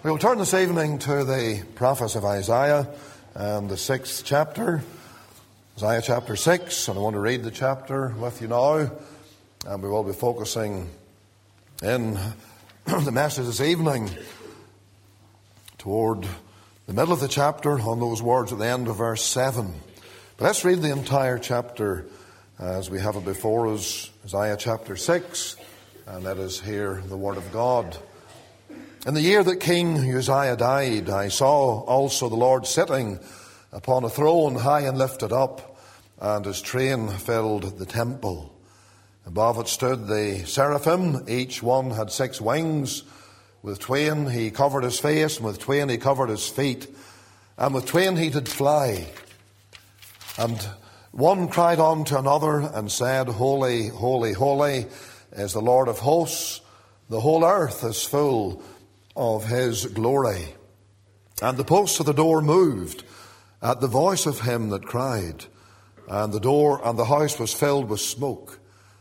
We will turn this evening to the prophet of Isaiah and the 6th chapter, Isaiah chapter 6, and I want to read the chapter with you now, and we will be focusing in the message this evening toward the middle of the chapter on those words at the end of verse 7. But let's read the entire chapter as we have it before us, Isaiah chapter 6, and let us hear the word of God. In the year that King Uzziah died, I saw also the Lord sitting upon a throne high and lifted up, and his train filled the temple. Above it stood the seraphim, each one had 6 wings. With twain he covered his face, and with twain he covered his feet, and with twain he did fly. And one cried unto another and said, Holy, holy, holy is the Lord of hosts. The whole earth is full of his glory. And the posts of the door moved at the voice of him that cried, and the door and the house was filled with smoke.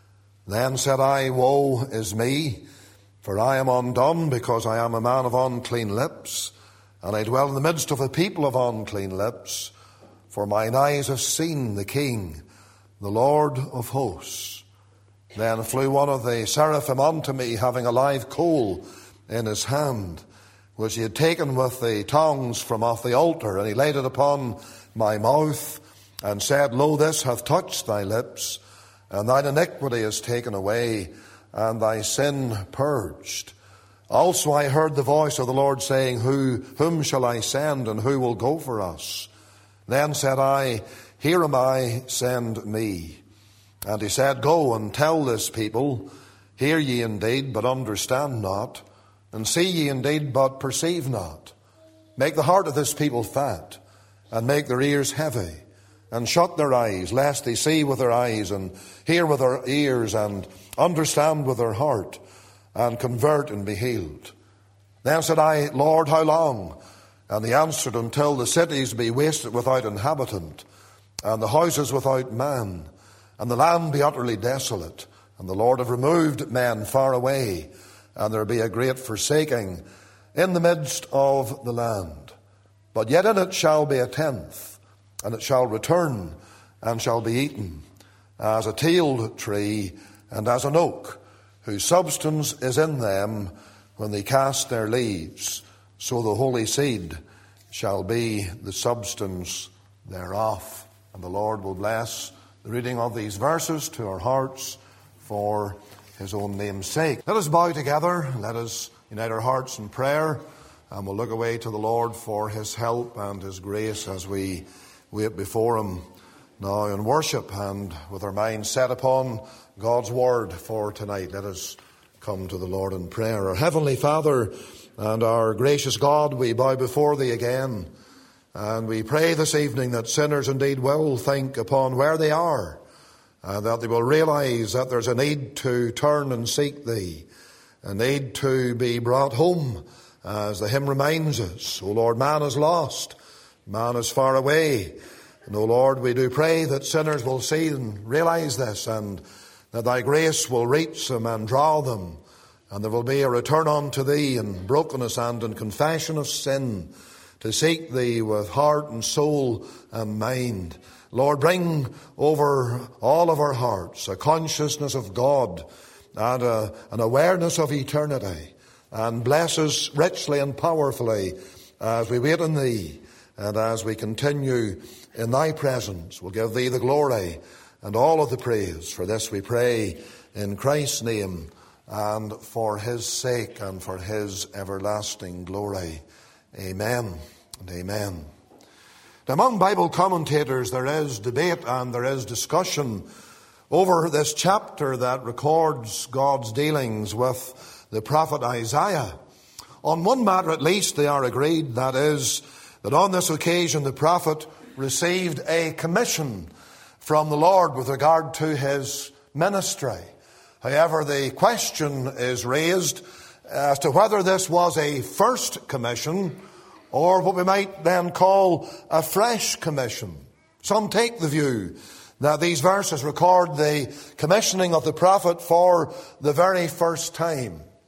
Then said I, Woe is me, for I am undone, because I am a man of unclean lips, and I dwell in the midst of a people of unclean lips. For mine eyes have seen the King, the Lord of hosts. Then flew one of the seraphim unto me, having a live coal in his hand, which he had taken with the tongs from off the altar, and he laid it upon my mouth, and said, Lo, this hath touched thy lips, and thine iniquity is taken away, and thy sin purged. Also I heard the voice of the Lord saying, Whom shall I send, and who will go for us? Then said I, Here am I, send me. And he said, Go and tell this people, Hear ye indeed, but understand not, and see ye indeed, but perceive not. Make the heart of this people fat, and make their ears heavy, and shut their eyes, lest they see with their eyes, and hear with their ears, and understand with their heart, and convert and be healed. Then said I, Lord, how long? And he answered, Until the cities be wasted without inhabitant, and the houses without man, and the land be utterly desolate, and the Lord have removed men far away, and there be a great forsaking in the midst of the land. But yet in it shall be a tenth, and it shall return, and shall be eaten, as a teil tree, and as an oak, whose substance is in them when they cast their leaves. So the holy seed shall be the substance thereof. And the Lord will bless the reading of these verses to our hearts for his own name's sake. Let us bow together, let us unite our hearts in prayer, and we'll look away to the Lord for his help and his grace as we wait before him now in worship and with our minds set upon God's word for tonight. Let us come to the Lord in prayer. Our Heavenly Father and our gracious God, we bow before thee again, and we pray this evening that sinners indeed will think upon where they are, and that they will realize that there's a need to turn and seek thee, a need to be brought home, as the hymn reminds us. O Lord, man is lost, man is far away. And O Lord, we do pray that sinners will see and realize this, and that thy grace will reach them and draw them, and there will be a return unto thee in brokenness and in confession of sin, to seek thee with heart and soul and mind. Lord, bring over all of our hearts a consciousness of God and an awareness of eternity, and bless us richly and powerfully as we wait on thee and as we continue in thy presence. We'll give thee the glory and all of the praise. For this we pray in Christ's name and for his sake and for his everlasting glory. Amen and amen. Among Bible commentators there is debate and there is discussion over this chapter that records God's dealings with the prophet Isaiah. On one matter at least they are agreed, that is, that on this occasion the prophet received a commission from the Lord with regard to his ministry. However, the question is raised as to whether this was a first commission or what we might then call a fresh commission. Some take the view that these verses record the commissioning of the prophet for the very first time.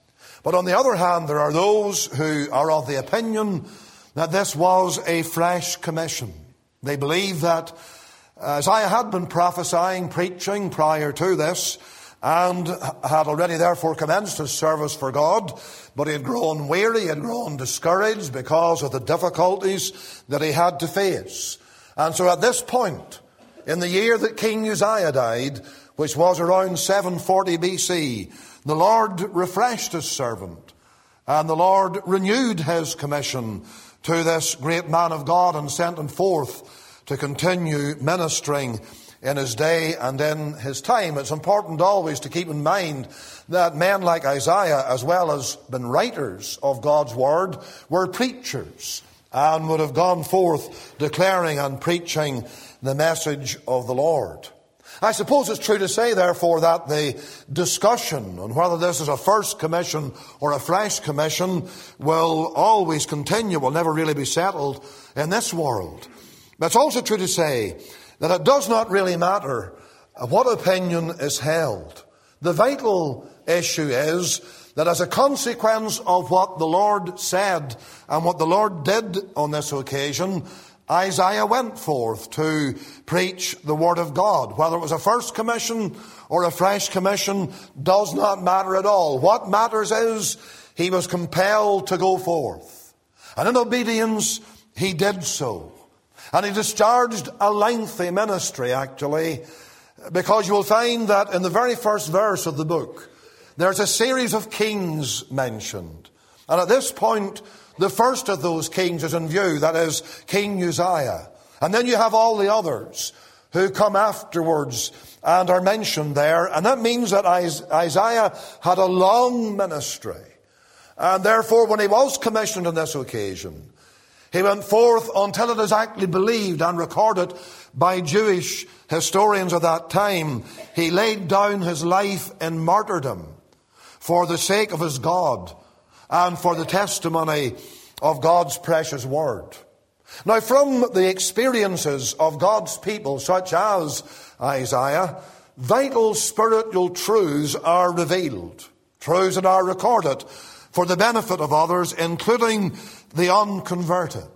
But on the other hand, there are those who are of the opinion that this was a fresh commission. They believe that Isaiah had been prophesying, preaching prior to this, and had already therefore commenced his service for God, but he had grown weary, he had grown discouraged because of the difficulties that he had to face. And so at this point, in the year that King Uzziah died, which was around 740 BC, the Lord refreshed his servant, and the Lord renewed his commission to this great man of God and sent him forth to continue ministering in his day and in his time. It's important always to keep in mind that men like Isaiah, as well as been writers of God's word, were preachers and would have gone forth declaring and preaching the message of the Lord. I suppose it's true to say, therefore, that the discussion on whether this is a first commission or a fresh commission will always continue, will never really be settled in this world. But it's also true to say that it does not really matter what opinion is held. The vital issue is that as a consequence of what the Lord said and what the Lord did on this occasion, Isaiah went forth to preach the word of God. Whether it was a first commission or a fresh commission does not matter at all. What matters is he was compelled to go forth. And in obedience, he did so. And he discharged a lengthy ministry, actually, because you will find that in the very first verse of the book, there's a series of kings mentioned. And at this point, the first of those kings is in view, that is King Uzziah. And then you have all the others who come afterwards and are mentioned there. And that means that Isaiah had a long ministry. And therefore, when he was commissioned on this occasion, he went forth until it is actually believed and recorded by Jewish historians of that time. He laid down his life in martyrdom for the sake of his God and for the testimony of God's precious word. Now, from the experiences of God's people, such as Isaiah, vital spiritual truths are revealed, truths that are recorded for the benefit of others, including the unconverted.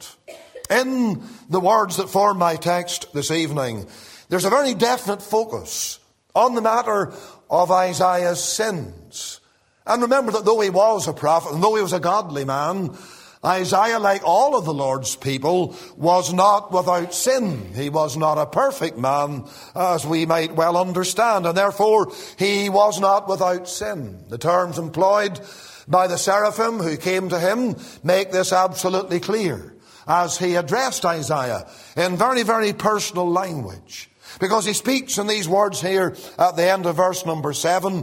In the words that form my text this evening, there's a very definite focus on the matter of Isaiah's sins. And remember that though he was a prophet and though he was a godly man, Isaiah, like all of the Lord's people, was not without sin. He was not a perfect man, as we might well understand, and therefore he was not without sin. The terms employed by the seraphim who came to him make this absolutely clear as he addressed Isaiah in very, very personal language. Because he speaks in these words here at the end of verse number 7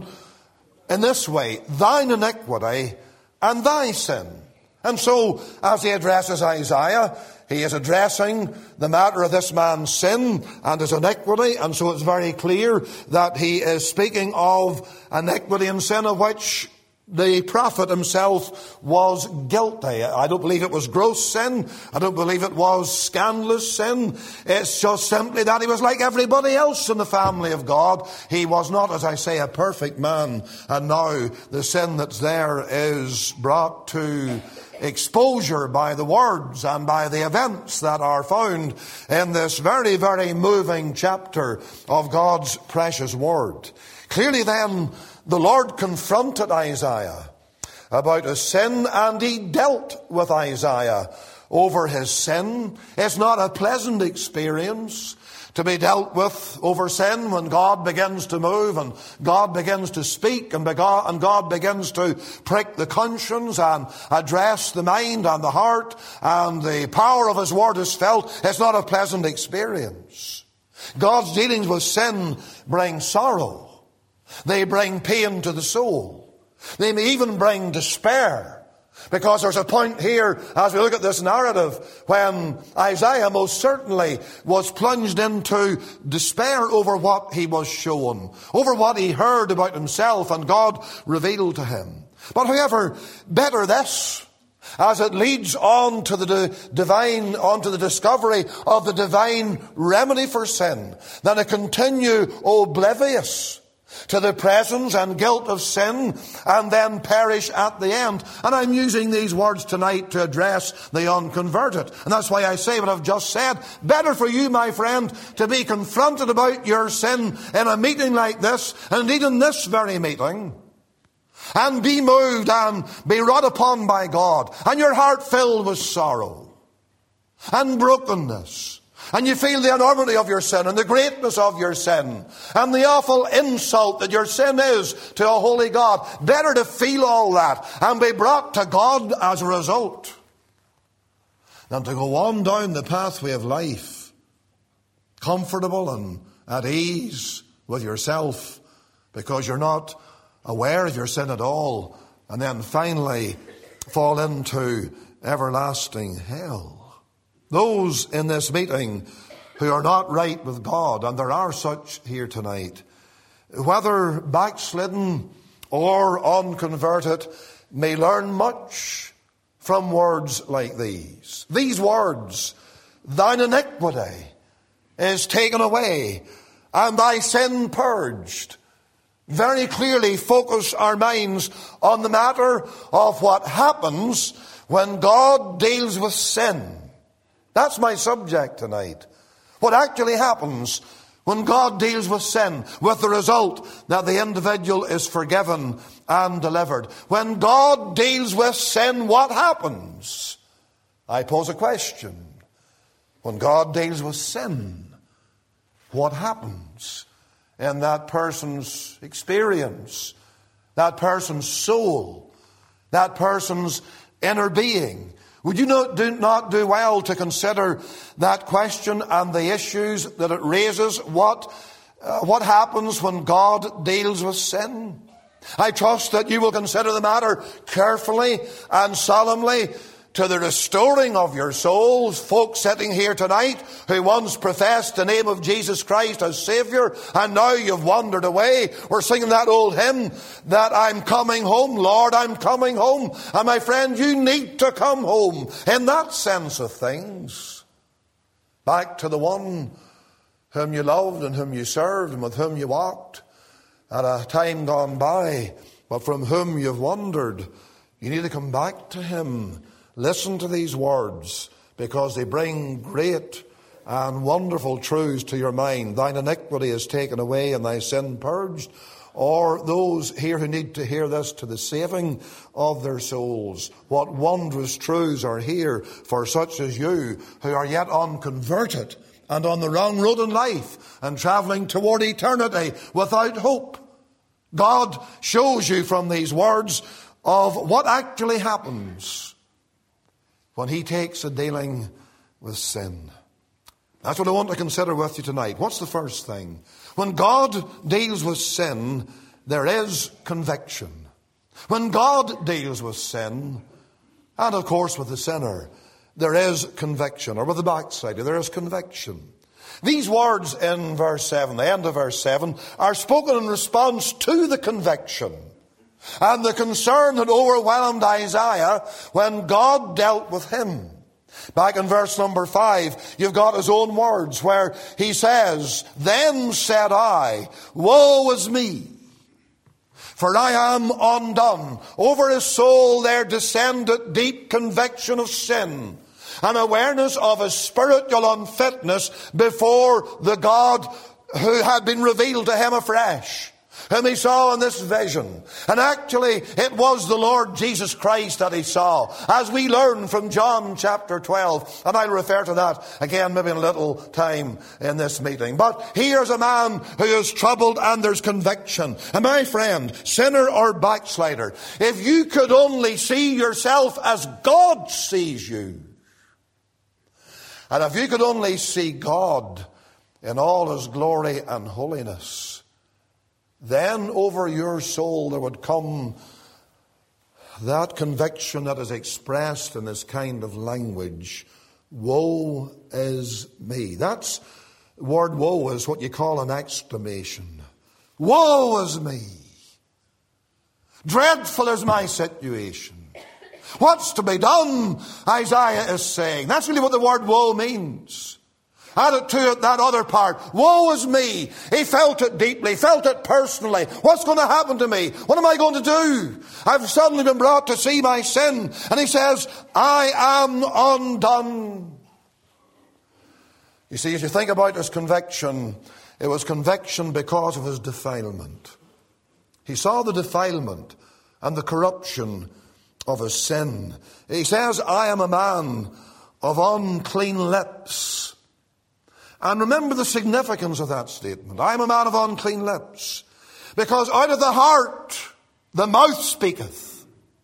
in this way: thine iniquity and thy sin. And so, as he addresses Isaiah, he is addressing the matter of this man's sin and his iniquity. And so it's very clear that he is speaking of iniquity and sin of which the prophet himself was guilty. I don't believe it was gross sin. I don't believe it was scandalous sin. It's just simply that he was like everybody else in the family of God. He was not, as I say, a perfect man. And now the sin that's there is brought to exposure by the words and by the events that are found in this very, very moving chapter of God's precious word. Clearly then, the Lord confronted Isaiah about his sin, and he dealt with Isaiah over his sin. It's not a pleasant experience to be dealt with over sin when God begins to move and God begins to speak and God begins to prick the conscience and address the mind and the heart, and the power of his word is felt. It's not a pleasant experience. God's dealings with sin bring sorrow. They bring pain to the soul. They may even bring despair. Because there's a point here, as we look at this narrative, when Isaiah most certainly was plunged into despair over what he was shown, over what he heard about himself and God revealed to him. But however, better this, as it leads on to the divine, on to the discovery of the divine remedy for sin, than to continue oblivious to the presence and guilt of sin, and then perish at the end. And I'm using these words tonight to address the unconverted. And that's why I say what I've just said. Better for you, my friend, to be confronted about your sin in a meeting like this, and indeed in this very meeting, and be moved and be wrought upon by God, and your heart filled with sorrow and brokenness, and you feel the enormity of your sin and the greatness of your sin and the awful insult that your sin is to a holy God. Better to feel all that and be brought to God as a result than to go on down the pathway of life, comfortable and at ease with yourself because you're not aware of your sin at all, and then finally fall into everlasting hell. Those in this meeting who are not right with God, and there are such here tonight, whether backslidden or unconverted, may learn much from words like these. These words, thine iniquity is taken away and thy sin purged, very clearly focus our minds on the matter of what happens when God deals with sin. That's my subject tonight. What actually happens when God deals with sin, with the result that the individual is forgiven and delivered. When God deals with sin, what happens? I pose a question. When God deals with sin, what happens in that person's experience, that person's soul, that person's inner being? Would you not do well to consider that question and the issues that it raises? What happens when God deals with sin? I trust that you will consider the matter carefully and solemnly to the restoring of your souls. Folks sitting here tonight who once professed the name of Jesus Christ as Savior, and now you've wandered away. We're singing that old hymn that I'm coming home, Lord, I'm coming home. And my friend, you need to come home in that sense of things. Back to the one whom you loved and whom you served and with whom you walked at a time gone by, but from whom you've wandered. You need to come back to him. Listen to these words, because they bring great and wonderful truths to your mind. Thine iniquity is taken away and thy sin purged. Or those here who need to hear this to the saving of their souls. What wondrous truths are here for such as you who are yet unconverted and on the wrong road in life and travelling toward eternity without hope. God shows you from these words of what actually happens when he takes a dealing with sin. That's what I want to consider with you tonight. What's the first thing? When God deals with sin, there is conviction. When God deals with sin, and of course with the sinner, there is conviction. Or with the backslider, there is conviction. These words in verse 7, the end of verse 7, are spoken in response to the conviction and the concern that overwhelmed Isaiah when God dealt with him. Back in verse number 5, you've got his own words where he says, Then said I, woe is me, for I am undone. Over his soul there descended deep conviction of sin, an awareness of his spiritual unfitness before the God who had been revealed to him afresh, whom he saw in this vision. And actually, it was the Lord Jesus Christ that he saw, as we learn from John chapter 12. And I'll refer to that again maybe in a little time in this meeting. But here's a man who is troubled and there's conviction. And my friend, sinner or backslider, if you could only see yourself as God sees you, and if you could only see God in all his glory and holiness, then over your soul there would come that conviction that is expressed in this kind of language. Woe is me. That's the word woe is what you call an exclamation. Woe is me. Dreadful is my situation. What's to be done? Isaiah is saying. That's really what the word woe means. added to it that other part. Woe is me. He felt it deeply, felt it personally. What's going to happen to me? What am I going to do? I've suddenly been brought to see my sin. And he says, I am undone. You see, as you think about his conviction, it was conviction because of his defilement. He saw the defilement and the corruption of his sin. He says, I am a man of unclean lips. And remember the significance of that statement. I am a man of unclean lips. Because out of the heart, the mouth speaketh.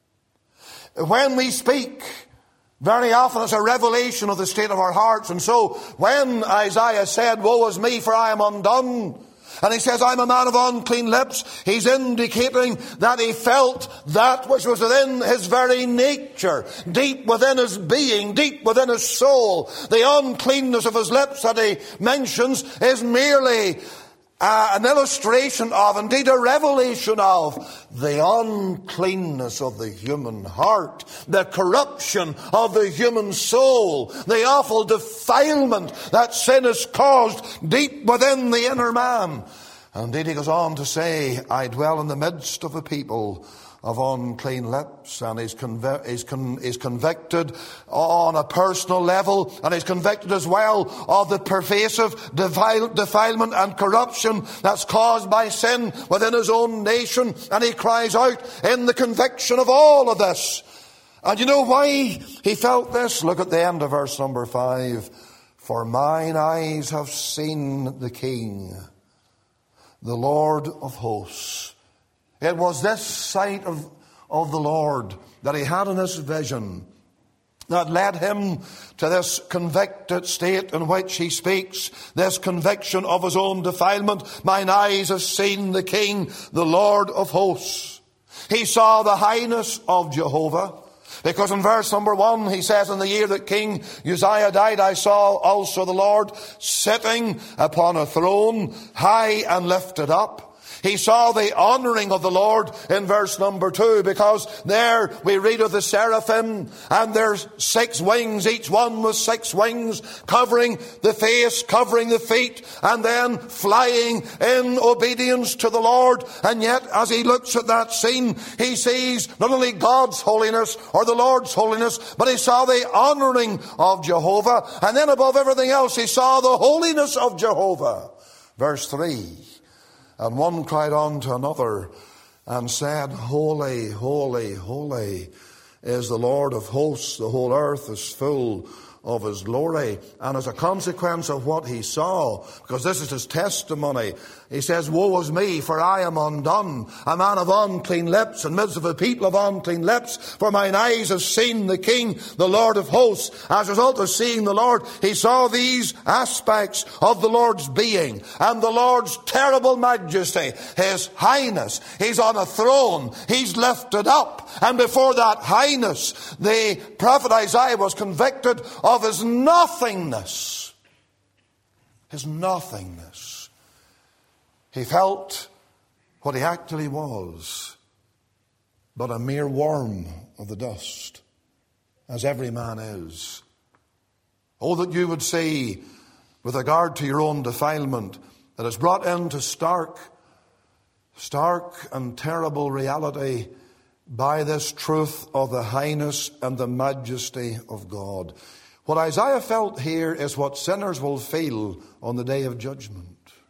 When we speak, very often it's a revelation of the state of our hearts. And so when Isaiah said, woe is me, for I am undone, and he says, I'm a man of unclean lips, he's indicating that he felt that which was within his very nature, deep within his being, deep within his soul. The uncleanness of his lips that he mentions is merely an illustration of, indeed a revelation of, the uncleanness of the human heart, the corruption of the human soul, the awful defilement that sin has caused deep within the inner man. And indeed he goes on to say, I dwell in the midst of a people of unclean lips, and he's convicted on a personal level, and he's convicted as well of the pervasive defilement and corruption that's caused by sin within his own nation, and he cries out in the conviction of all of this. And you know why he felt this? Look at the end of verse number 5. For mine eyes have seen the King, the Lord of hosts. It was this sight of the Lord that he had in this vision that led him to this convicted state in which he speaks, this conviction of his own defilement. Mine eyes have seen the King, the Lord of hosts. He saw the highness of Jehovah. Because in verse number 1 he says, in the year that King Uzziah died, I saw also the Lord sitting upon a throne, high and lifted up. He saw the honouring of the Lord in verse number 2, because there we read of the seraphim, and there's 6 wings, each one with 6 wings, covering the face, covering the feet, and then flying in obedience to the Lord. And yet, as he looks at that scene, he sees not only God's holiness or the Lord's holiness, but he saw the honouring of Jehovah. And then above everything else, he saw the holiness of Jehovah. Verse 3. And one cried unto another and said, Holy, holy, holy is the Lord of hosts. The whole earth is full of his glory. And as a consequence of what he saw, because this is his testimony, he says, woe is me, for I am undone, a man of unclean lips, in midst of a people of unclean lips, for mine eyes have seen the King, the Lord of hosts. As a result of seeing the Lord, he saw these aspects of the Lord's being and the Lord's terrible majesty, his highness. He's on a throne, he's lifted up, and before that highness, the prophet Isaiah was convicted of his nothingness. His nothingness. He felt what he actually was, but a mere worm of the dust, as every man is. Oh, that you would see, with regard to your own defilement, that is brought into stark and terrible reality by this truth of the highness and the majesty of God. What Isaiah felt here is what sinners will feel on the day of judgment.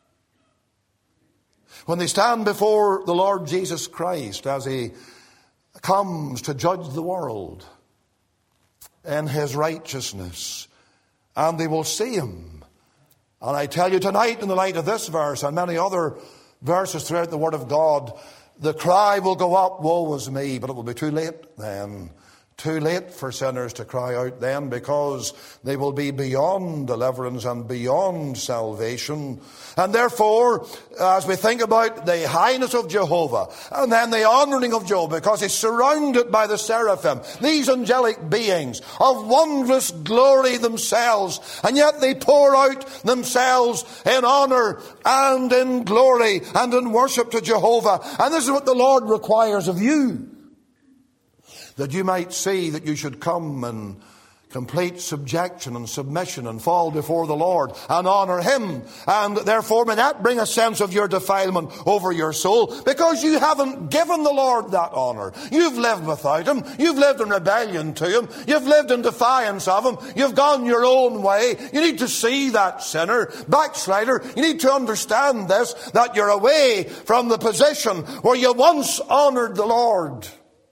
When they stand before the Lord Jesus Christ as he comes to judge the world in his righteousness, and they will see him. And I tell you tonight, in the light of this verse and many other verses throughout the Word of God, the cry will go up, woe is me, but it will be too late then. Too late for sinners to cry out then, because they will be beyond deliverance and beyond salvation. And therefore, as we think about the highness of Jehovah and then the honouring of Jehovah, because he's surrounded by the seraphim, these angelic beings of wondrous glory themselves, and yet they pour out themselves in honour and in glory and in worship to Jehovah. And this is what the Lord requires of you, that you might see that you should come and complete subjection and submission and fall before the Lord and honor Him. And therefore may that bring a sense of your defilement over your soul, because you haven't given the Lord that honor. You've lived without Him. You've lived in rebellion to Him. You've lived in defiance of Him. You've gone your own way. You need to see that, sinner, backslider. You need to understand this, that you're away from the position where you once honored the Lord.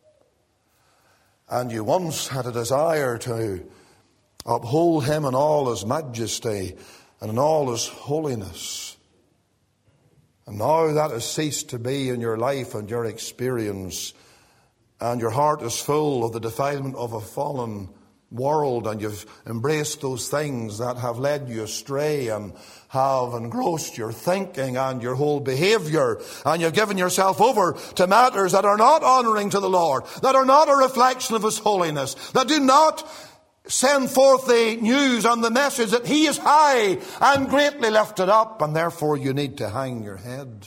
And you once had a desire to uphold Him in all His majesty and in all His holiness. And now that has ceased to be in your life and your experience, and your heart is full of the defilement of a fallen world, and you've embraced those things that have led you astray and have engrossed your thinking and your whole behavior, and you've given yourself over to matters that are not honoring to the Lord, that are not a reflection of His holiness, that do not send forth the news and the message that He is high and greatly lifted up, and therefore you need to hang your head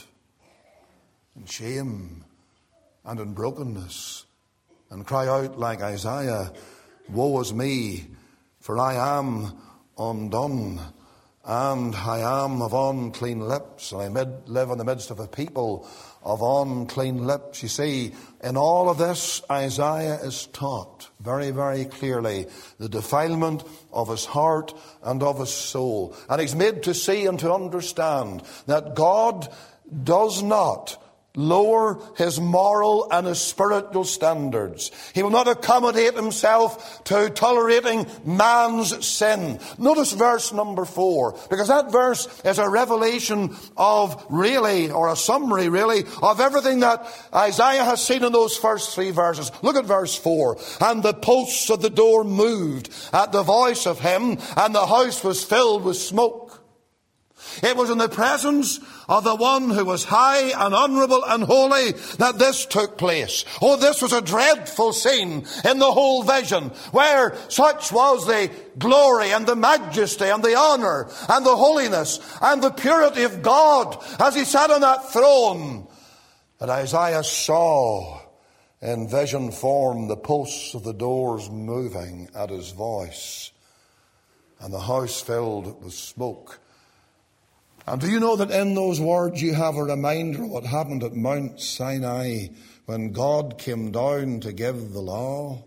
in shame and in brokenness and cry out like Isaiah, "Woe is me, for I am undone, and I am of unclean lips, and I live in the midst of a people of unclean lips." You see, in all of this, Isaiah is taught very, very clearly the defilement of his heart and of his soul. And he's made to see and to understand that God does not lower His moral and His spiritual standards. He will not accommodate Himself to tolerating man's sin. Notice verse number 4, because that verse is a revelation of really, or a summary really, of everything that Isaiah has seen in those first 3 verses. Look at verse 4. "And the posts of the door moved at the voice of Him, and the house was filled with smoke." It was in the presence of the one who was high and honourable and holy that this took place. Oh, this was a dreadful scene in the whole vision, where such was the glory and the majesty and the honour and the holiness and the purity of God as He sat on that throne, that Isaiah saw in vision form the posts of the doors moving at His voice, and the house filled with smoke. And do you know that in those words you have a reminder of what happened at Mount Sinai when God came down to give the law?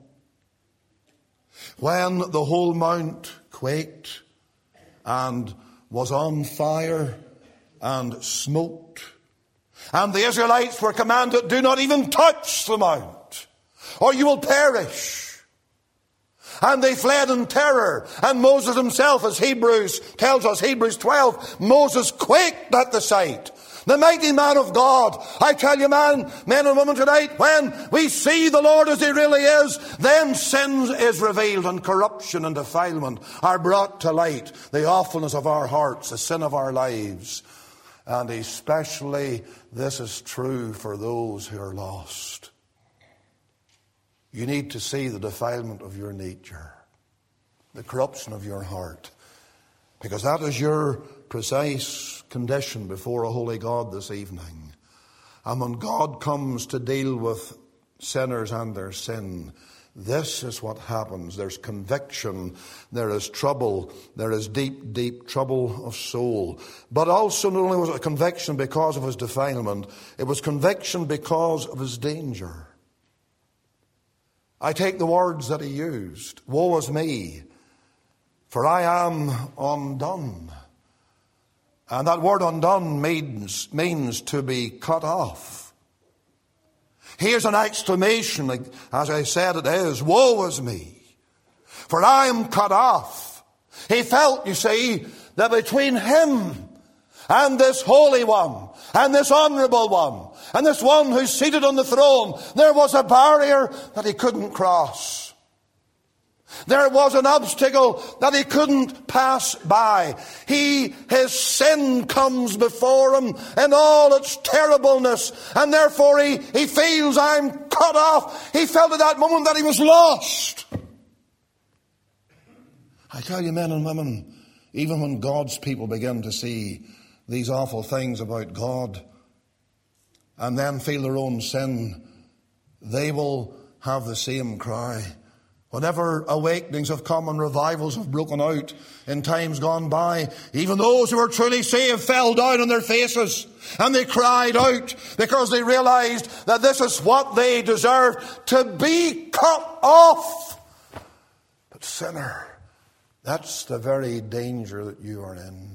When the whole mount quaked and was on fire and smoked, and the Israelites were commanded, "Do not even touch the mount, or you will perish." And they fled in terror. And Moses himself, as Hebrews tells us, Hebrews 12, Moses quaked at the sight. The mighty man of God. I tell you, men and women tonight, when we see the Lord as He really is, then sin is revealed, and corruption and defilement are brought to light. The awfulness of our hearts, the sin of our lives. And especially this is true for those who are lost. You need to see the defilement of your nature, the corruption of your heart, because that is your precise condition before a holy God this evening. And when God comes to deal with sinners and their sin, this is what happens. There's conviction, there is trouble, there is deep, deep trouble of soul. But also not only was it a conviction because of his defilement, it was conviction because of his danger. I take the words that he used. "Woe is me, for I am undone." And that word undone means to be cut off. Here's an exclamation, as I said it is, "Woe is me, for I am cut off." He felt, you see, that between him and this Holy One, and this Honourable One, and this one who's seated on the throne, there was a barrier that he couldn't cross. There was an obstacle that he couldn't pass by. His sin comes before him in all its terribleness, and therefore he feels, "I'm cut off." He felt at that moment that he was lost. I tell you, men and women, even when God's people begin to see these awful things about God and then feel their own sin, they will have the same cry, Whenever awakenings have come and revivals have broken out in times gone by, even those who were truly saved fell down on their faces and they cried out because they realized that this is what they deserved, to be cut off. But sinner, that's the very danger that you are in.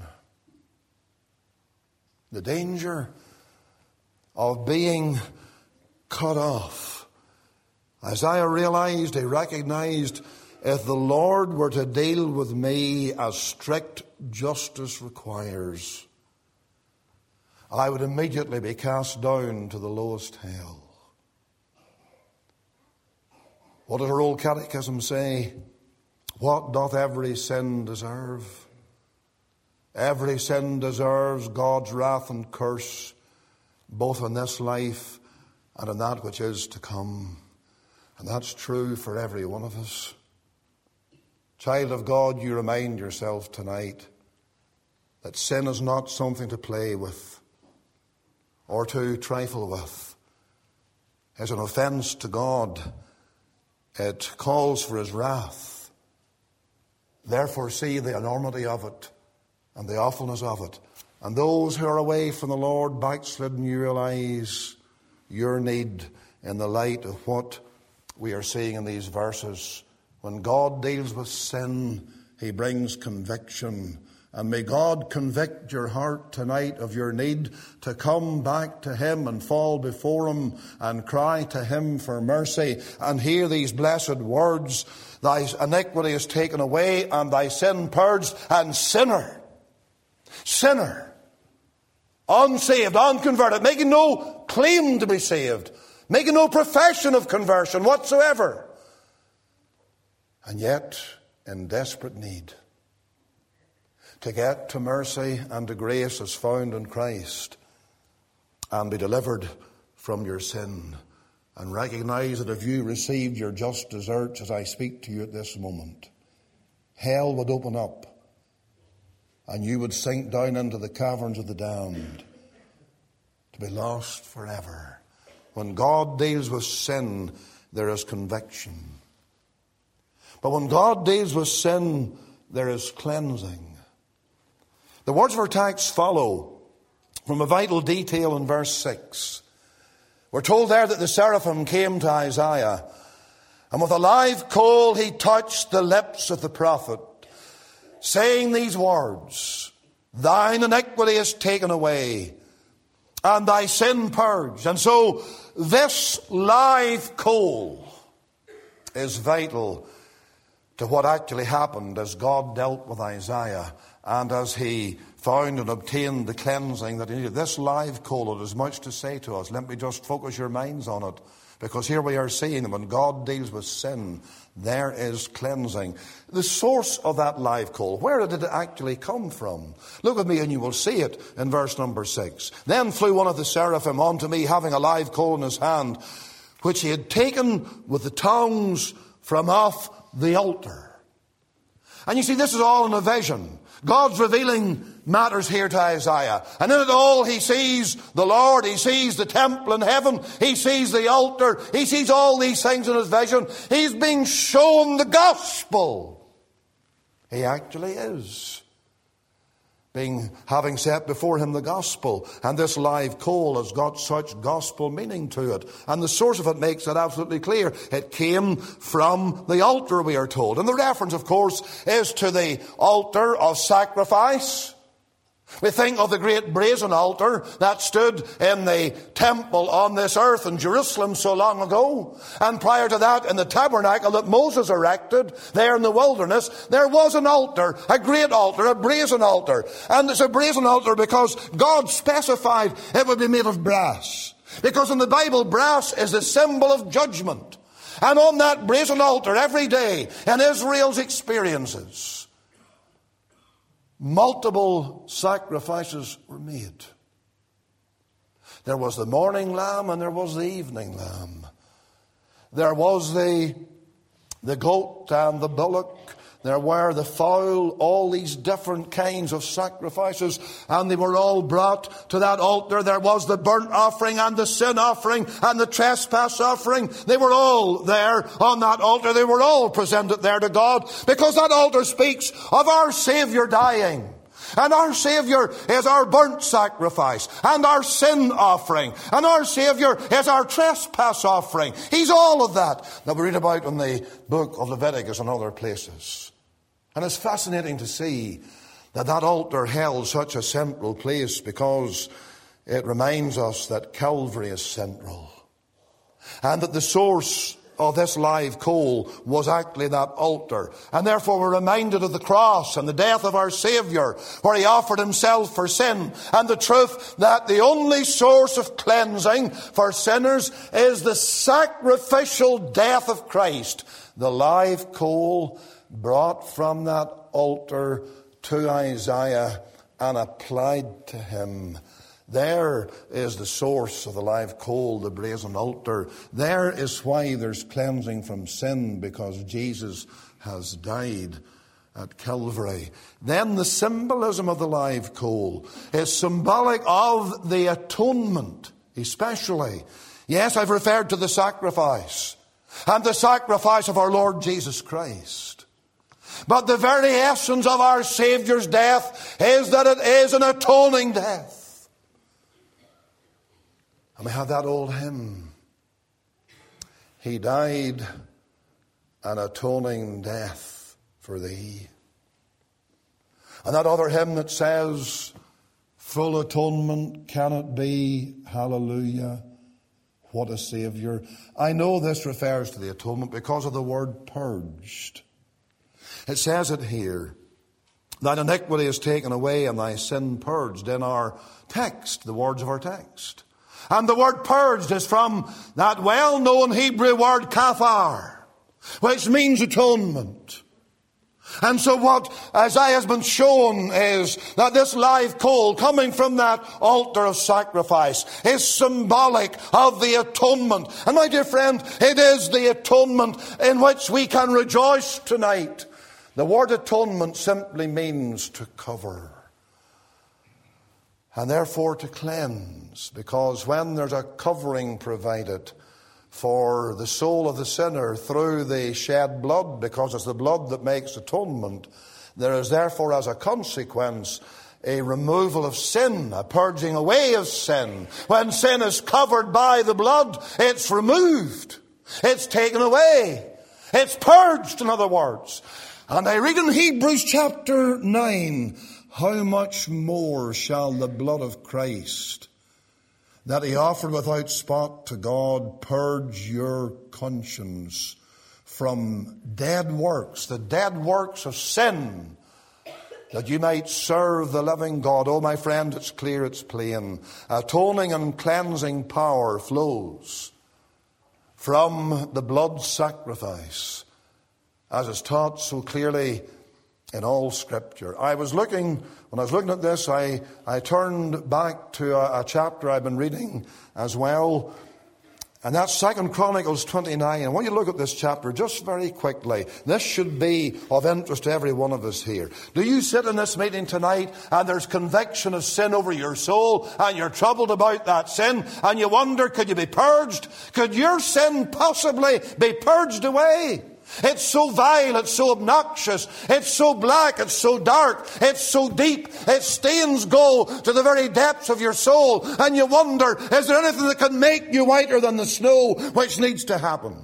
The danger of being cut off. Isaiah realized, he recognized, if the Lord were to deal with me as strict justice requires, I would immediately be cast down to the lowest hell. What does our old catechism say? What doth every sin deserve? Every sin deserves God's wrath and curse, both in this life and in that which is to come. And that's true for every one of us. Child of God, you remind yourself tonight that sin is not something to play with or to trifle with. It's an offense to God. It calls for his wrath. Therefore, see the enormity of it and the awfulness of it. And those who are away from the Lord, backslidden, you realize your need in the light of what we are seeing in these verses. When God deals with sin, he brings conviction. And may God convict your heart tonight of your need to come back to him and fall before him and cry to him for mercy and hear these blessed words: thy iniquity is taken away and thy sin purged. And sinner, unsaved, unconverted, making no claim to be saved, making no profession of conversion whatsoever, and yet in desperate need to get to mercy and to grace as found in Christ and be delivered from your sin, and recognize that if you received your just deserts as I speak to you at this moment, hell would open up and you would sink down into the caverns of the damned to be lost forever. When God deals with sin, there is conviction. But when God deals with sin, there is cleansing. The words of our text follow from a vital detail in verse 6. We're told there that the seraphim came to Isaiah, and with a live coal he touched the lips of the prophet, saying these words: thine iniquity is taken away, and thy sin purged. And so this live coal is vital to what actually happened as God dealt with Isaiah and as he found and obtained the cleansing that he needed. This live coal has much to say to us. Let me just focus your minds on it, because here we are seeing that when God deals with sin, there is cleansing. The source of that live coal, where did it actually come from? Look with me and you will see it in verse number 6. Then flew one of the seraphim unto me, having a live coal in his hand, which he had taken with the tongs from off the altar. And you see, this is all in a vision. God's revealing matters here to Isaiah. And in it all, he sees the Lord, he sees the temple in heaven, he sees the altar, he sees all these things in his vision. He's being shown the gospel. He actually is having set before him the gospel. And this live coal has got such gospel meaning to it. And the source of it makes it absolutely clear. It came from the altar, we are told. And the reference, of course, is to the altar of sacrifice. We think of the great brazen altar that stood in the temple on this earth in Jerusalem so long ago. And prior to that, in the tabernacle that Moses erected there in the wilderness, there was an altar, a great altar, a brazen altar. And it's a brazen altar because God specified it would be made of brass. Because in the Bible, brass is the symbol of judgment. And on that brazen altar every day in Israel's experiences, multiple sacrifices were made. There was the morning lamb and there was the evening lamb. There was the goat and the bullock. There were the fowl, all these different kinds of sacrifices, and they were all brought to that altar. There was the burnt offering and the sin offering and the trespass offering. They were all there on that altar. They were all presented there to God, because that altar speaks of our Savior dying. And our Savior is our burnt sacrifice and our sin offering. And our Savior is our trespass offering. He's all of that we read about in the book of Leviticus and other places. And it's fascinating to see that altar held such a central place, because it reminds us that Calvary is central. And that the source of this live coal was actually that altar. And therefore we're reminded of the cross and the death of our Savior, where He offered Himself for sin. And the truth that the only source of cleansing for sinners is the sacrificial death of Christ. The live coal brought from that altar to Isaiah and applied to him. There is the source of the live coal, the brazen altar. There is why there's cleansing from sin, because Jesus has died at Calvary. Then the symbolism of the live coal is symbolic of the atonement, especially. Yes, I've referred to the sacrifice, and the sacrifice of our Lord Jesus Christ. But the very essence of our Saviour's death is that it is an atoning death. And we have that old hymn. He died an atoning death for thee. And that other hymn that says, full atonement can it be, hallelujah, what a Saviour. I know this refers to the atonement because of the word purged. It says it here, thine iniquity is taken away and thy sin purged, in our text, the words of our text. And the word purged is from that well-known Hebrew word kafar, which means atonement. And so what Isaiah has been shown is that this live coal coming from that altar of sacrifice is symbolic of the atonement. And my dear friend, it is the atonement in which we can rejoice tonight. The word atonement simply means to cover, and therefore to cleanse, because when there's a covering provided for the soul of the sinner through the shed blood, because it's the blood that makes atonement, there is therefore as a consequence a removal of sin, a purging away of sin. When sin is covered by the blood, it's removed, it's taken away, it's purged, in other words. And I read in Hebrews chapter 9, how much more shall the blood of Christ, that He offered without spot to God, purge your conscience from dead works, the dead works of sin, that you might serve the living God. Oh, my friend, it's clear, it's plain. Atoning and cleansing power flows from the blood sacrifice, as is taught so clearly in all Scripture. When I was looking at this, I turned back to a chapter I've been reading as well. And that's 2 Chronicles 29. And when you look at this chapter, just very quickly, this should be of interest to every one of us here. Do you sit in this meeting tonight and there's conviction of sin over your soul and you're troubled about that sin and you wonder, could you be purged? Could your sin possibly be purged away? It's so vile, it's so obnoxious, it's so black, it's so dark, it's so deep, its stains go to the very depths of your soul, and you wonder, is there anything that can make you whiter than the snow, which needs to happen?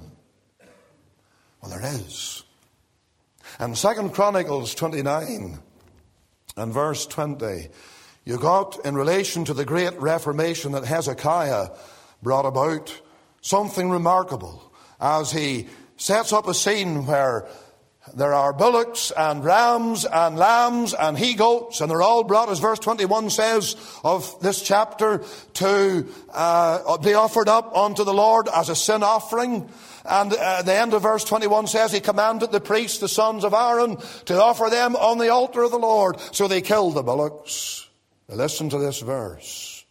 Well, there is. And 2 Chronicles 29 and verse 20, you got, in relation to the great reformation that Hezekiah brought about, something remarkable, as he sets up a scene where there are bullocks and rams and lambs and he-goats, and they're all brought, as verse 21 says of this chapter, to be offered up unto the Lord as a sin offering. And the end of verse 21 says, he commanded the priests, the sons of Aaron, to offer them on the altar of the Lord. So they killed the bullocks. Listen to this verse.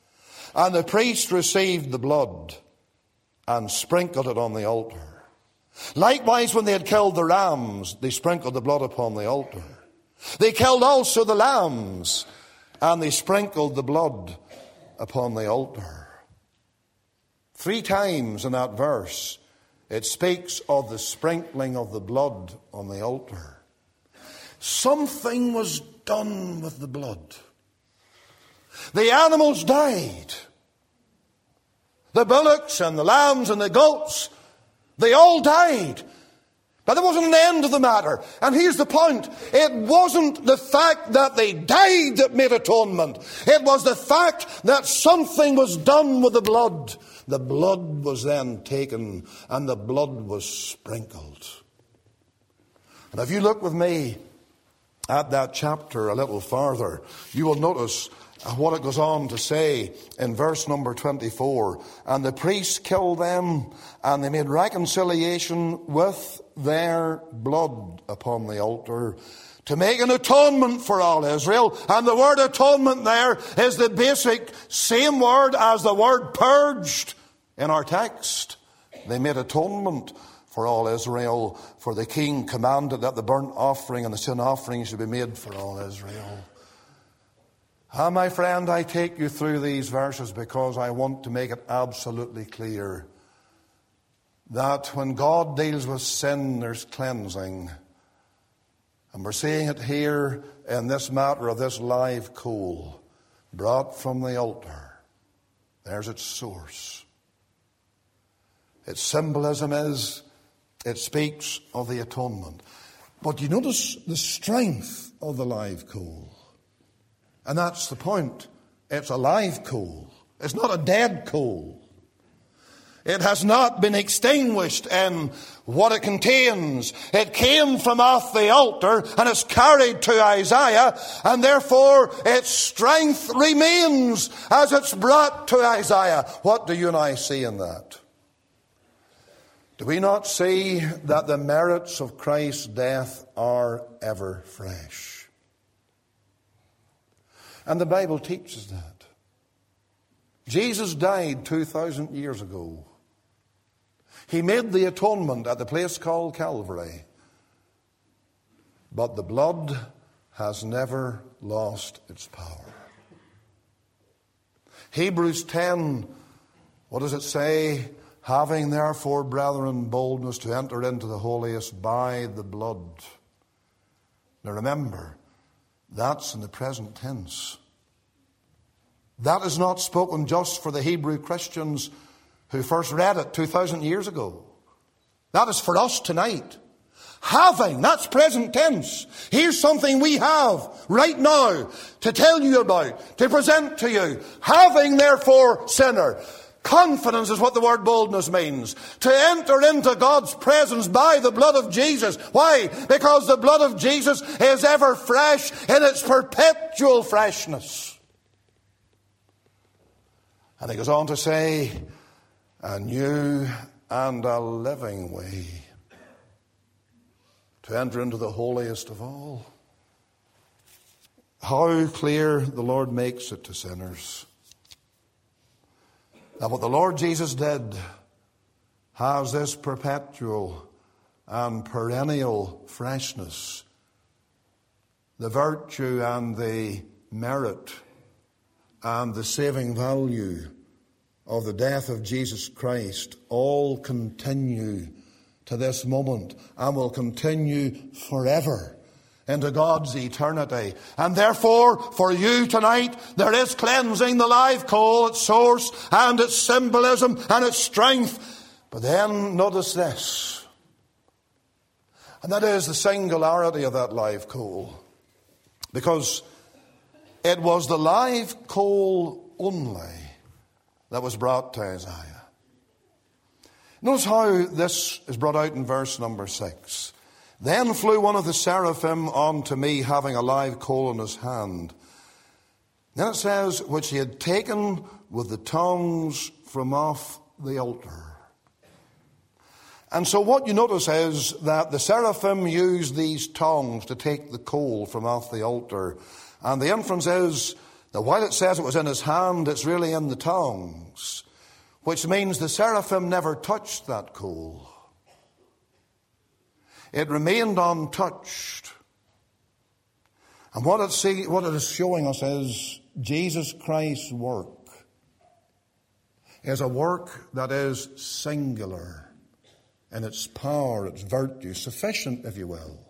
And the priest received the blood and sprinkled it on the altar. Likewise, when they had killed the rams, they sprinkled the blood upon the altar. They killed also the lambs, and they sprinkled the blood upon the altar. 3 times in that verse, it speaks of the sprinkling of the blood on the altar. Something was done with the blood. The animals died. The bullocks and the lambs and the goats, they all died. But there wasn't an end to the matter. And here's the point. It wasn't the fact that they died that made atonement. It was the fact that something was done with the blood. The blood was then taken and the blood was sprinkled. And if you look with me at that chapter a little farther, you will notice what it goes on to say in verse number 24. And the priests killed them, and they made reconciliation with their blood upon the altar to make an atonement for all Israel. And the word atonement there is the basic same word as the word purged in our text. They made atonement for all Israel, for the king commanded that the burnt offering and the sin offering should be made for all Israel. My friend, I take you through these verses because I want to make it absolutely clear that when God deals with sin, there's cleansing. And we're seeing it here in this matter of this live coal brought from the altar. There's its source. Its symbolism is, it speaks of the atonement. But you notice the strength of the live coal. And that's the point. It's a live coal. It's not a dead coal. It has not been extinguished in what it contains. It came from off the altar and is carried to Isaiah, and therefore its strength remains as it's brought to Isaiah. What do you and I see in that? Do we not see that the merits of Christ's death are ever fresh? And the Bible teaches that. Jesus died 2,000 years ago. He made the atonement at the place called Calvary. But the blood has never lost its power. Hebrews 10, what does it say? Having therefore, brethren, boldness to enter into the holiest by the blood. Now remember, that's in the present tense. That is not spoken just for the Hebrew Christians who first read it 2,000 years ago. That is for us tonight. Having, that's present tense. Here's something we have right now to tell you about, to present to you. Having, therefore, sinner. Confidence is what the word boldness means. To enter into God's presence by the blood of Jesus. Why? Because the blood of Jesus is ever fresh in its perpetual freshness. And he goes on to say, a new and a living way to enter into the holiest of all. How clear the Lord makes it to sinners. That what the Lord Jesus did has this perpetual and perennial freshness. The virtue and the merit and the saving value of the death of Jesus Christ all continue to this moment and will continue forever into God's eternity. And therefore, for you tonight, there is cleansing, the live coal, its source and its symbolism and its strength. But then notice this, and that is the singularity of that live coal. Because it was the live coal only that was brought to Isaiah. Notice how this is brought out in verse number 6. Then flew one of the seraphim unto me, having a live coal in his hand. Then it says, which he had taken with the tongs from off the altar. And so what you notice is that the seraphim used these tongs to take the coal from off the altar. And the inference is that while it says it was in his hand, it's really in the tongs. Which means the seraphim never touched that coal. It remained untouched. And what it is showing us is Jesus Christ's work is a work that is singular in its power, its virtue, sufficient, if you will.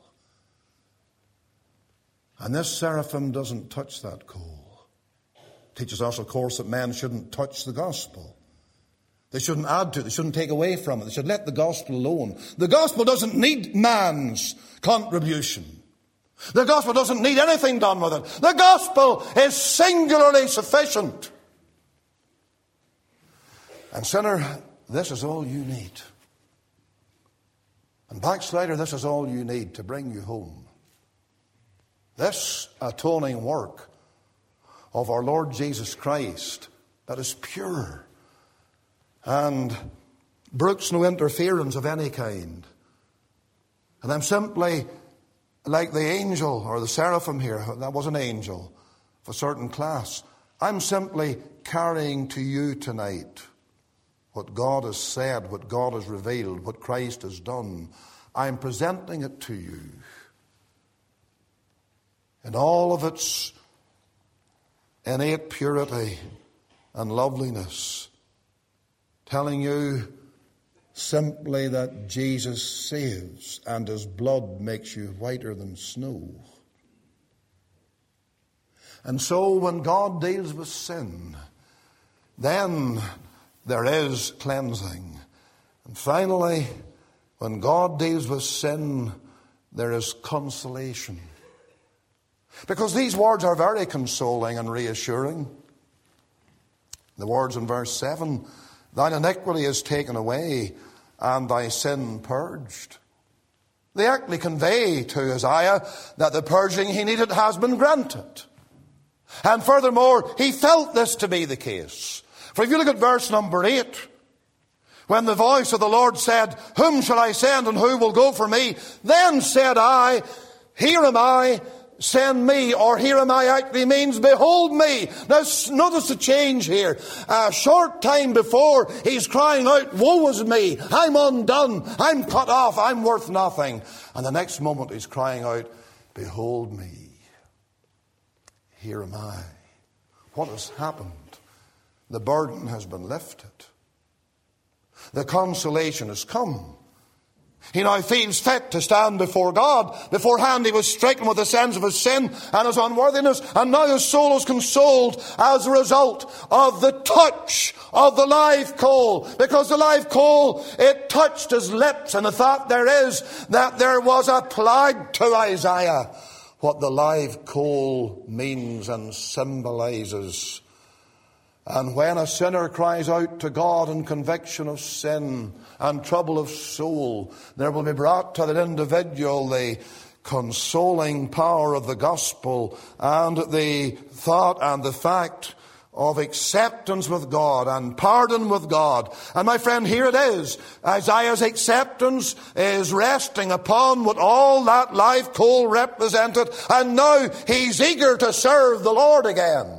And this seraphim doesn't touch that coal. It teaches us, of course, that men shouldn't touch the gospel. They shouldn't add to it. They shouldn't take away from it. They should let the gospel alone. The gospel doesn't need man's contribution. The gospel doesn't need anything done with it. The gospel is singularly sufficient. And sinner, this is all you need. And backslider, this is all you need to bring you home. This atoning work of our Lord Jesus Christ that is pure and brooks no interference of any kind. And I'm simply like the angel or the seraphim here. That was an angel of a certain class. I'm simply carrying to you tonight what God has said, what God has revealed, what Christ has done. I'm presenting it to you in all of its innate purity and loveliness, telling you simply that Jesus saves and his blood makes you whiter than snow. And so when God deals with sin, then there is cleansing. And finally, when God deals with sin, there is consolation. Because these words are very consoling and reassuring. The words in verse 7, thine iniquity is taken away, and thy sin purged. They actually convey to Isaiah that the purging he needed has been granted. And furthermore, he felt this to be the case. For if you look at verse number 8, when the voice of the Lord said, whom shall I send and who will go for me? Then said I, here am I, send me. Or here am I actually means behold me. Now notice the change here. A short time before he's crying out, woe is me, I'm undone, I'm cut off, I'm worth nothing. And the next moment he's crying out, behold me, here am I. What has happened? The burden has been lifted. The consolation has come. He now feels fit to stand before God. Beforehand he was stricken with the sense of his sin and his unworthiness, and now his soul is consoled as a result of the touch of the live coal. Because the live coal, it touched his lips, and the thought there is that there was applied to Isaiah what the live coal means and symbolizes. And when a sinner cries out to God in conviction of sin and trouble of soul, there will be brought to that individual the consoling power of the gospel and the thought and the fact of acceptance with God and pardon with God. And my friend, here it is. Isaiah's acceptance is resting upon what all that live coal represented, and now he's eager to serve the Lord again.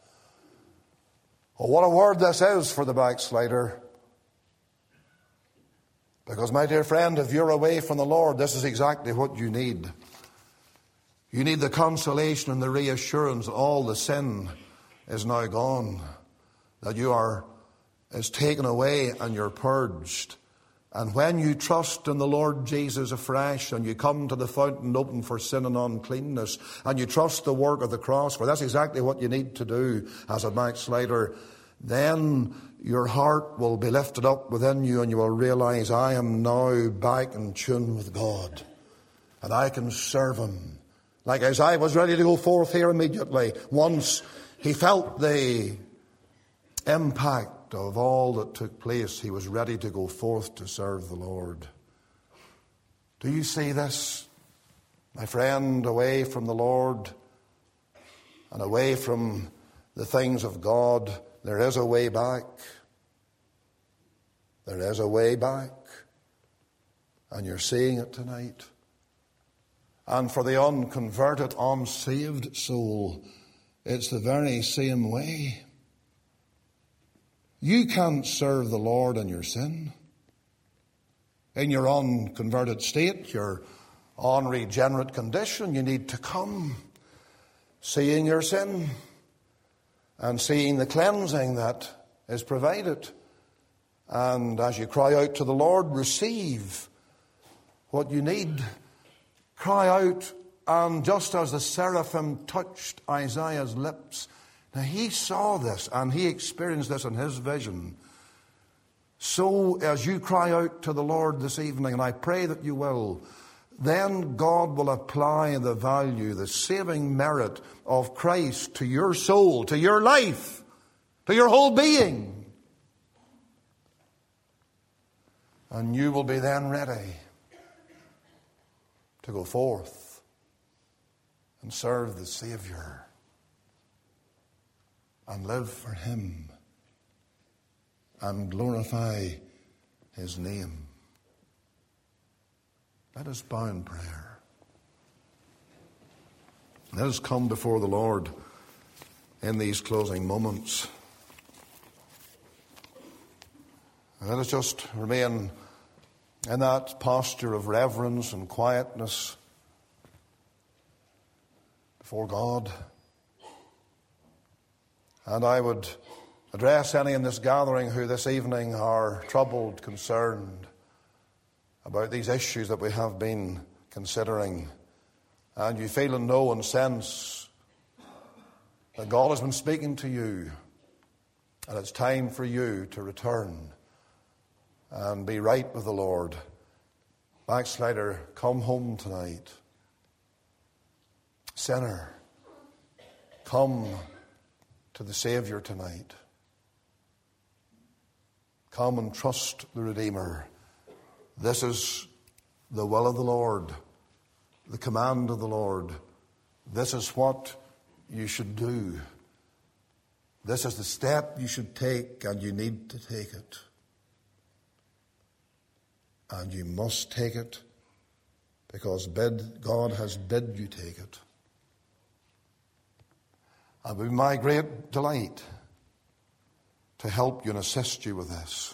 Oh, what a word this is for the backslider. Because, my dear friend, if you're away from the Lord, this is exactly what you need. You need the consolation and the reassurance that all the sin is now gone, that is taken away and you're purged. And when you trust in the Lord Jesus afresh and you come to the fountain open for sin and uncleanness and you trust the work of the cross, for that's exactly what you need to do as a backslider, then your heart will be lifted up within you and you will realize, I am now back in tune with God and I can serve him. Like Isaiah was ready to go forth here immediately. Once he felt the impact of all that took place, he was ready to go forth to serve the Lord. Do you see this, my friend? Away from the Lord and away from the things of God, there is a way back. There is a way back. And you're seeing it tonight. And for the unconverted, unsaved soul, it's the very same way. You can't serve the Lord in your sin. in your unconverted state, your unregenerate condition, you need to come, seeing your sin and seeing the cleansing that is provided. And as you cry out to the Lord, receive what you need. Cry out, and just as the seraphim touched Isaiah's lips, now he saw this and he experienced this in his vision. So as you cry out to the Lord this evening, and I pray that you will, then God will apply the value, the saving merit of Christ to your soul, to your life, to your whole being. And you will be then ready to go forth and serve the Savior and live for Him and glorify His name. Let us bow in prayer. Let us come before the Lord in these closing moments. Let us just remain in that posture of reverence and quietness before God. And I would address any in this gathering who this evening are troubled, concerned about these issues that we have been considering. And you feel and know and sense that God has been speaking to you, and it's time for you to return and be right with the Lord. Backslider, come home tonight. Sinner, come to the Savior tonight. Come and trust the Redeemer. This is the will of the Lord, the command of the Lord. This is what you should do. This is the step you should take, and you need to take it. And you must take it because God has bid you take it. It will be my great delight to help you and assist you with this,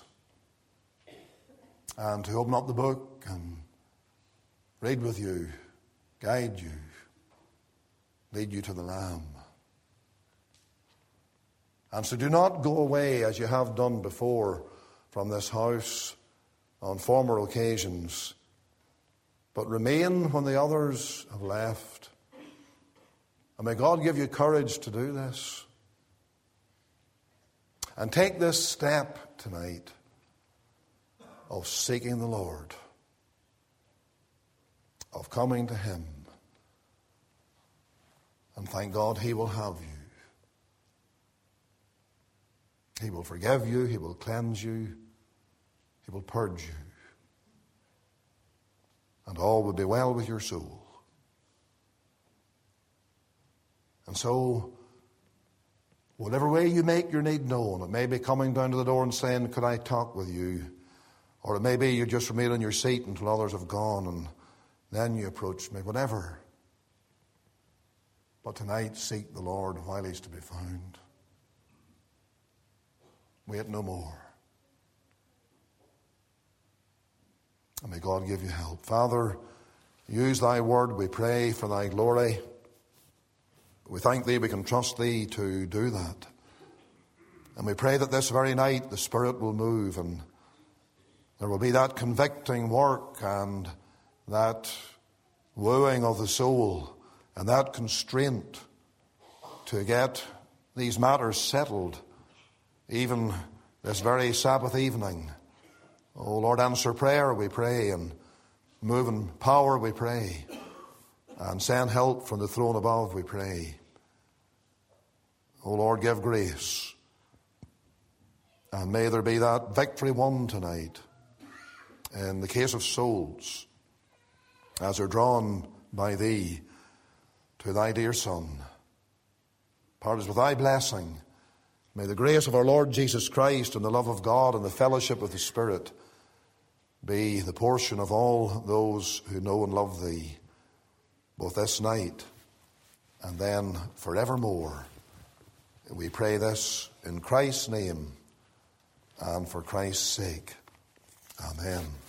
and to open up the book and read with you, guide you, lead you to the Lamb. And so do not go away as you have done before from this house on former occasions, but remain when the others have left. And may God give you courage to do this. And take this step tonight of seeking the Lord, of coming to Him. And thank God He will have you. He will forgive you. He will cleanse you. He will purge you. And all will be well with your soul. And so, whatever way you make your need known, it may be coming down to the door and saying, could I talk with you? Or it may be you just remain on your seat until others have gone and then you approach me. Whatever. But tonight, seek the Lord while He's to be found. Wait no more. And may God give you help. Father, use Thy word, we pray, for Thy glory. We thank Thee we can trust Thee to do that. And we pray that this very night the Spirit will move and there will be that convicting work and that wooing of the soul and that constraint to get these matters settled even this very Sabbath evening. Oh Lord, answer prayer, we pray, and move in power, we pray. And send help from the throne above, we pray. O Lord, give grace. And may there be that victory won tonight in the case of souls as they're drawn by Thee to Thy dear Son. Part us with Thy blessing. May the grace of our Lord Jesus Christ and the love of God and the fellowship of the Spirit be the portion of all those who know and love Thee, both this night and then forevermore. We pray this in Christ's name and for Christ's sake. Amen.